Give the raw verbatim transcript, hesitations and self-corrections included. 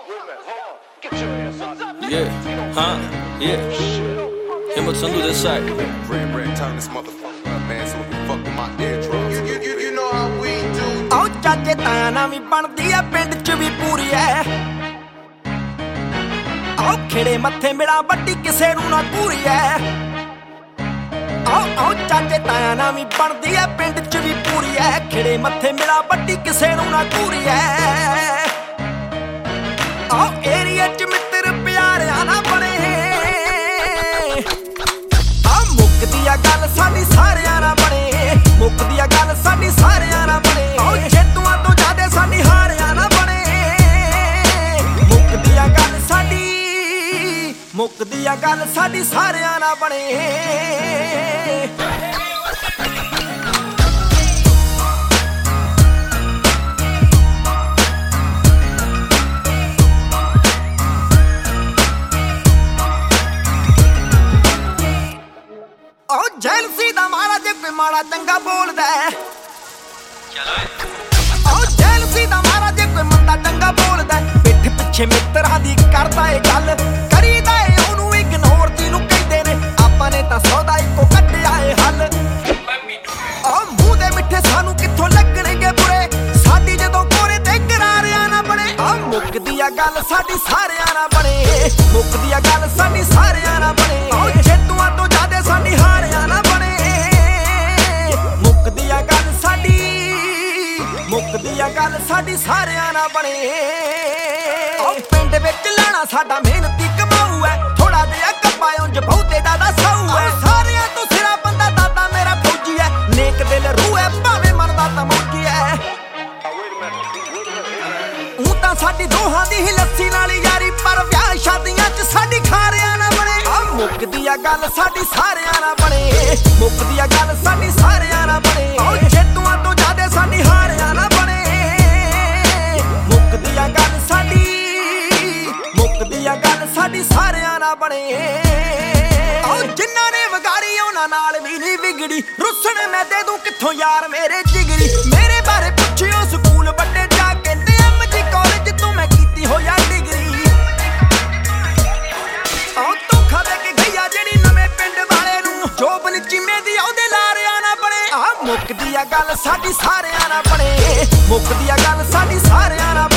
Yeah, huh? Yeah. Himmet Sandu this side. Red, red, turn this motherfucker up, man, so we can fuck with my eardrums. You, you, you, you know how we do. Oh, ਚਾਚੇ ਤਾਇਆ ਨਾ ਵੀ ਬਣਦੀ ਆ ਪਿੰਡ ਚ ਵੀ ਪੂਰੀ ਐ। ਆਓ ਖੇੜੇ ਮੱਥੇ ਮਿਲਾ ਵੱਡੀ ਕਿਸੇ ਨੂੰ ਨਾ ਪੂਰੀ ਐ। ਆਓ ਆਓ ਚਾਚੇ ਤਾਇਆ ਨਾ ਵੀ ਬਣਦੀ ਆ ਪਿੰਡ ਚ ਵੀ ਪੂਰੀ ਐ। ਖੇੜੇ ਮੱਥੇ ਮਿਲਾ ਵੱਡੀ ਕਿਸੇ ਨੂੰ ਨਾ ਪੂਰੀ ਐ। ਆਓ ਏਰੀਆ ਚ ਮਿੱਤਰ ਪਿਆਰਿਆਂ ਨਾ ਬਣੇ। ਆ ਮੁੱਕਦੀ ਆ ਗੱਲ ਸਾਡੀ ਸਾਰਿਆਂ ਨਾਲ ਬਣੇ। ਮੁੱਕਦੀ ਆ ਗੱਲ ਸਾਡੀ ਸਾਰਿਆਂ ਨਾਲ ਬਣੇ। ਆਓ ਜੇਤੂਆਂ ਤੋਂ ਜ਼ਿਆਦੇ ਸਾਡੀ ਹਾਰਿਆਂ ਨਾਲ ਬਣੇ। ਮੁੱਕਦੀ ਆ ਗੱਲ ਸਾਡੀ ਮੁੱਕਦੀ ਆ ਗੱਲ ਸਾਡੀ ਸਾਰਿਆਂ ਨਾਲ ਬਣੇ। ਉਹ ਜੈਲਸੀ ਦਾ ਮਾਰਾ ਜੇ ਕੋਈ ਮਾੜਾ ਚੰਗਾ ਬੋਲਦਾ ਉਹ ਜੈਲਸੀ ਦਾ ਮਾਰਾ ਜੇ ਕੋਈ ਮੰਦਾ ਚੰਗਾ ਬੋਲਦਾ ਪਿੱਠ ਪਿੱਛੇ ਮਿੱਤਰਾਂ ਦੀ ਕਰਦਾ ਏ ਗੱਲ ਕਰੀਦਾ ਏ ਉਹਨੂੰ ਇਗਨੋਰ ਜਿਹਨੂੰ ਕਹਿੰਦੇ ਨੇ ਆਪਾਂ ਨੇ ਤਾਂ ਸੌਦਾ ਇੱਕੋ ਕੱਢਿਆ ਏ ਹੱਲ ਉਹ ਮੂੰਹ ਦੇ ਮਿੱਠੇ ਸਾਨੂੰ ਕਿੱਥੋਂ ਲੱਗਣਗੇ ਬੁਰੇ ਸਾਡੀ ਜਦੋਂ ਕੋਰੇ ਤੇ ਕਰਾਰਿਆਂ ਨਾ ਬਣੇ ਆ ਮੁੱਕਦੀ ਆ ਗੱਲ ਸਾਡੀ ਸਾਰਿਆਂ ਨਾਲ ਬਣੇ ਮੁੱਕਦੀ ਆ ਗੱਲ ਸਾਡੀ ਸਾਰਿਆਂ ਨਾਲ ਬਣੇ ਉਹ ਜੇਤੂਆਂ ਤੋਂ ਜ਼ਿਆਦੇ ਸਾਡੀ ਹਾਰਿਆਂ ਨਾਲ ਬਣੇ ਮੁੱਕਦੀ ਆ ਗੱਲ ਸਾਡੀ ਮੁੱਕਦੀ ਆ ਗੱਲ ਸਾਡੀ ਸਾਰਿਆਂ ਨਾਲ ਬਣੇ ਉਹ ਪਿੰਡ ਵਿੱਚ ਲਾਣਾ ਸਾਡਾ ਮਿਹਨਤੀ ਕਮਾਊ ਐ ਥੋੜਾ ਜਿਹਾ ਕੱਪਾ ਉਂਝ ਬਹੁਤੇ ਦਾਦਾ ਸਾਊ ਐ ਸਾਰਿਆਂ ਤੋਂ ਸਿਰਾ ਬੰਦਾ ਦਾਦਾ ਮੇਰਾ ਫੌਜੀ ਐ ਨੇਕ ਦਿਲ ਰੂਹ ਐ ਭਾਵੇਂ ਮਰਦਾ ਤਾਂ ਮੌਜੀ ਐ ਉਹ ਤਾਂ ਸਾਡੀ ਦੋਹਾਂ ਦੀ ਹੀ ਲੱਸੀ ਨਾਲ ਯਾਰੀ ਪਰ ਵਿਆਹ ਸ਼ਾਦੀਆਂ ਚ ਸਾਡੀ ਖਾਰਿਆਂ ਨਾ ਬਣੇ ਆ ਮੁੱਕਦੀ ਆ ਗੱਲ ਸਾਡੀ ਸਾਰਿਆਂ ਨਾਲ ਬਣੇ ਮੁੱਕਦੀ ਆ ਗੱਲ ਸਾਡੀ ਸਾਰਿਆਂ ਨਾਲ ਬਣੇ ਉਹ ਜੇਤੂਆਂ ਤੋਂ ਜ਼ਿਆਦੇ ਸਾਡੀ ਹਾਰਿਆਂ ਨਾਲ ਬਣੇ ਮੁੱਕਦੀ ਆ ਗੱਲ ਸਾਡੀ ਮੁੱਕਦੀ ਆ ਗੱਲ ਸਾਡੀ ਸਾਰਿਆਂ ਨਾਲ ਬਣੇ ਉਹ ਜਿਨ੍ਹਾਂ ਨੇ ਵਿਗਾੜੀ ਉਹਨਾਂ ਨਾਲ ਵੀ ਨਹੀਂ ਵਿਗੜੀ ਰੁੱਸਣ ਮੈਂ ਦੇ ਦੂੰ ਕਿੱਥੋਂ ਯਾਰ ਮੇਰੇ ਜਿਗਰੀ ਮੇਰੇ ਬਾਰੇ ਪੁੱਛਿਓ ਸਕੂਲ ਵੱਡੇ ਜਾ ਕੇ ਐਮਜੀ ਕਾਲਜ ਤੂੰ ਮੈਂ ਕੀਤੀ ਹੋਇਆ ਡਿਗਰੀ ਉਹ ਧੋਖਾ ਦੇ ਕੇ ਗਈਆ ਜਿਹੜੀ ਨਵੇਂ ਪਿੰਡ ਵਾਲੇ ਨੂੰ ਜੋਬਨ ਚੀਮੇ ਦੀ ਉਹਦੇ ਲਾਰਿਆਂ ਨਾ ਬਣੇ ਆ ਮੁੱਕਦੀ ਆ ਗੱਲ ਸਾਡੀ ਸਾਰਿਆਂ ਨਾਲ ਬਣੇ ਮੁੱਕਦੀ ਆ ਗੱਲ ਸਾਡੀ ਸਾਰਿਆਂ ਨਾਲ